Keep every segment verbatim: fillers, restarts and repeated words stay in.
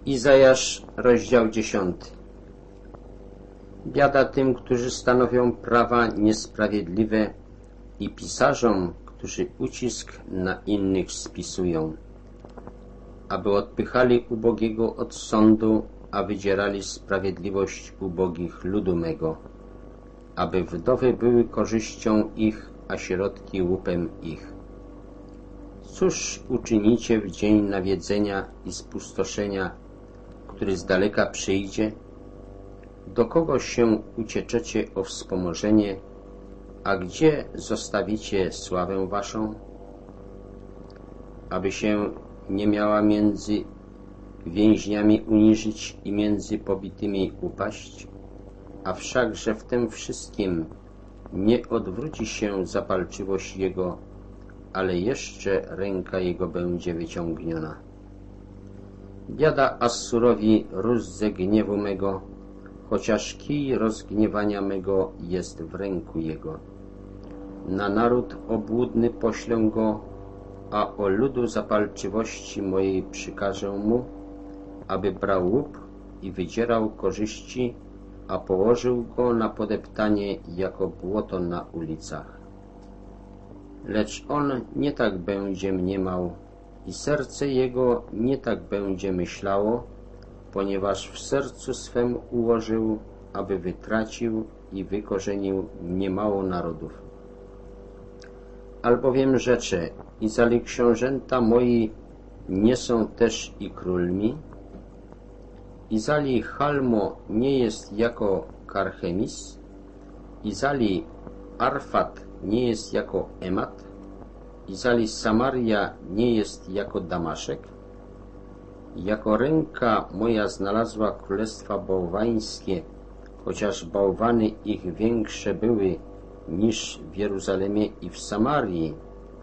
Izajasz, rozdział dziesiąty. Biada tym, którzy stanowią prawa niesprawiedliwe i pisarzom, którzy ucisk na innych spisują, aby odpychali ubogiego od sądu, a wydzierali sprawiedliwość ubogich ludu mego, aby wdowy były korzyścią ich, a sierotki łupem ich. Cóż uczynicie w dzień nawiedzenia i spustoszenia, który z daleka przyjdzie? Do kogo się ucieczecie o wspomożenie, a gdzie zostawicie sławę waszą? Aby się nie miała między więźniami uniżyć i między pobitymi upaść, a wszakże w tym wszystkim nie odwróci się zapalczywość Jego, ale jeszcze ręka Jego będzie wyciągniona. Biada Assurowi rózdze gniewu mego, chociaż kij rozgniewania mego jest w ręku Jego. Na naród obłudny poślę go, a o ludu zapalczywości mojej przykażę mu, aby brał łup i wydzierał korzyści, a położył go na podeptanie jako błoto na ulicach. Lecz on nie tak będzie mniemał i serce jego nie tak będzie myślało, ponieważ w sercu swem ułożył, aby wytracił i wykorzenił niemało narodów. Albowiem rzecze, izali książęta moi nie są też i królmi, izali Chalmo nie jest jako Karchemis, izali Arfat nie jest jako Emat, izali Samaria nie jest jako Damaszek, jako ręka moja znalazła królestwa bałwańskie, chociaż bałwany ich większe były niż w Jeruzalemie i w Samarii.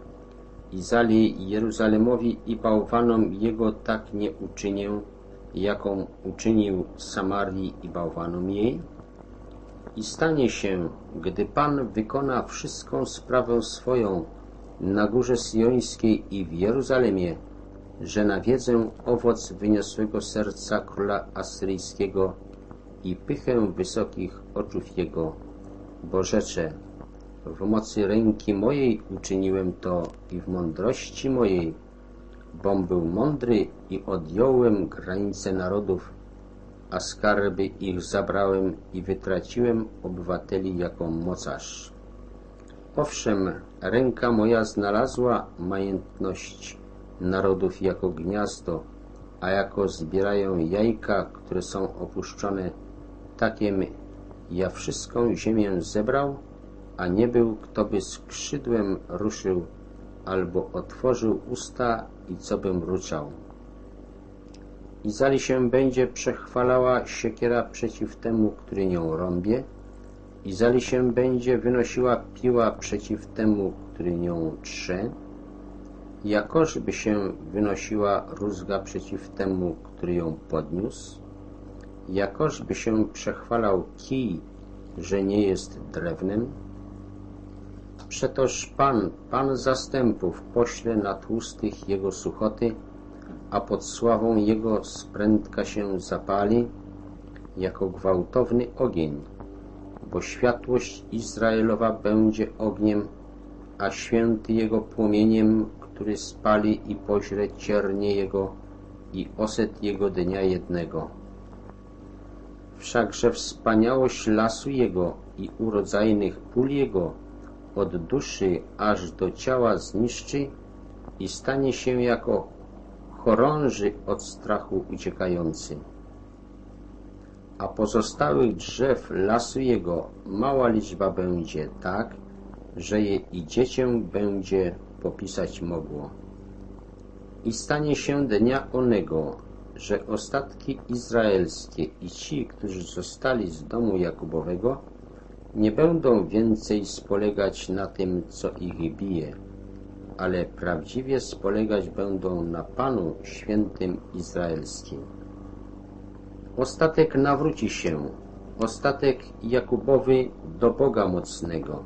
Izali Jeruzalemowi i bałwanom jego tak nie uczynię, jaką uczynił Samarii i bałwanom jej. I stanie się, gdy Pan wykona wszystką sprawę swoją na górze Syjońskiej i w Jeruzalemie, że nawiedzę owoc wyniosłego serca króla asyryjskiego i pychę wysokich oczów jego, bo rzecze, w mocy ręki mojej uczyniłem to i w mądrości mojej, bom był mądry i odjąłem granice narodów, a skarby ich zabrałem i wytraciłem obywateli jako mocarz. Owszem, ręka moja znalazła majętność narodów jako gniazdo, a jako zbierają jajka, które są opuszczone, takiem ja wszystką ziemię zebrał, a nie był, kto by skrzydłem ruszył, albo otworzył usta i co bym mruczał. Izali się będzie przechwalała siekiera przeciw temu, który nią rąbie, izali się będzie wynosiła piła przeciw temu, który nią trze, jakożby się wynosiła rózga przeciw temu, który ją podniósł, jakożby się przechwalał kij, że nie jest drewnem. Przetoż Pan, Pan zastępów, pośle na tłustych Jego suchoty, a pod sławą Jego sprędka się zapali, jako gwałtowny ogień, bo światłość Izraelowa będzie ogniem, a święty Jego płomieniem, który spali i poźre ciernie Jego i oset Jego dnia jednego. Wszakże wspaniałość lasu Jego i urodzajnych pól Jego od duszy aż do ciała zniszczy i stanie się jako chorąży od strachu uciekający. A pozostałych drzew lasu Jego mała liczba będzie tak, że je i dziecię będzie popisać mogło. I stanie się dnia onego, że ostatki izraelskie i ci, którzy zostali z domu Jakubowego, nie będą więcej spolegać na tym, co ich bije, ale prawdziwie spolegać będą na Panu Świętym Izraelskim. Ostatek nawróci się, ostatek Jakubowy do Boga mocnego.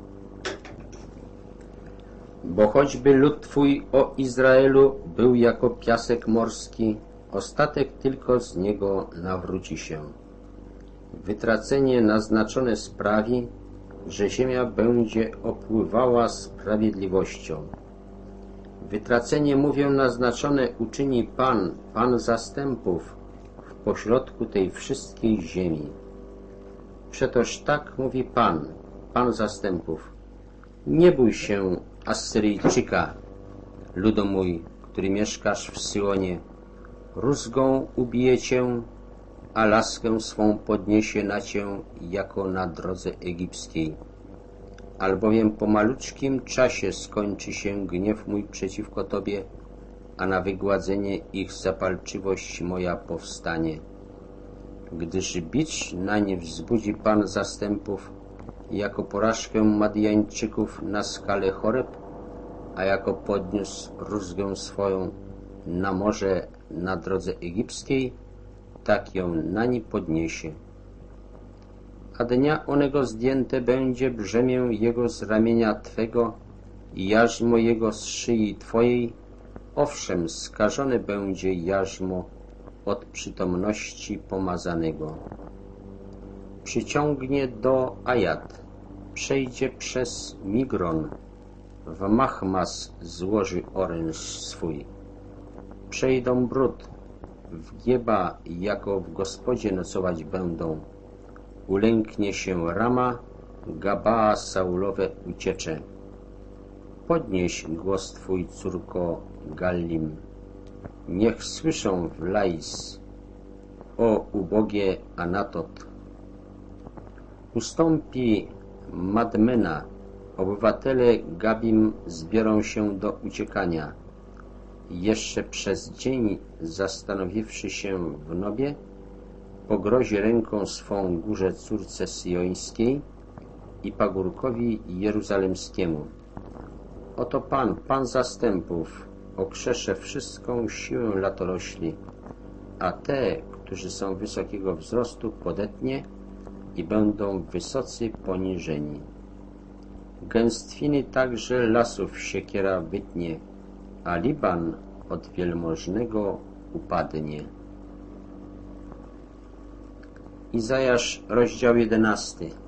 Bo choćby lud Twój, o Izraelu, był jako piasek morski, ostatek tylko z niego nawróci się. Wytracenie naznaczone sprawi, że ziemia będzie opływała sprawiedliwością. Wytracenie, mówię, naznaczone uczyni Pan, Pan zastępów, w pośrodku tej wszystkiej ziemi. Przetoż tak mówi Pan, Pan zastępów: nie bój się Asyryjczyka, ludu mój, który mieszkasz w Syjonie. Rózgą ubije cię, a laskę swą podniesie na cię, jako na drodze egipskiej. Albowiem po maluczkim czasie skończy się gniew mój przeciwko tobie, a na wygładzenie ich zapalczywość moja powstanie. Gdyż bicz na nie wzbudzi Pan zastępów, jako porażkę Madiańczyków na skale Choreb, a jako podniósł rózgę swoją na morze na drodze egipskiej, tak ją na nie podniesie. A dnia onego zdjęte będzie brzemię jego z ramienia Twego i jarzmo jego z szyi Twojej, owszem, skażone będzie jarzmo od przytomności pomazanego. Przyciągnie do Ajat, przejdzie przez Migron, w Machmas złoży oręż swój. Przejdą brud, w Gieba jako w Gospodzie nocować będą. Ulęknie się Rama, Gabaa Saulowe uciecze. Podnieś głos Twój, córko Gallim. Niech słyszą w Lais, o ubogie Anatot. Ustąpi Madmena, obywatele Gabim zbiorą się do uciekania. Jeszcze przez dzień zastanowiwszy się w Nobie, pogrozi ręką swą górze córce syjońskiej i pagórkowi jeruzalemskiemu. Oto Pan, Pan zastępów, okrzesze wszystką siłę latorośli, a te, którzy są wysokiego wzrostu, podetnie i będą wysocy poniżeni. Gęstwiny także lasów siekiera wytnie, a Liban od wielmożnego upadnie. Izajasz, rozdział jedenasty.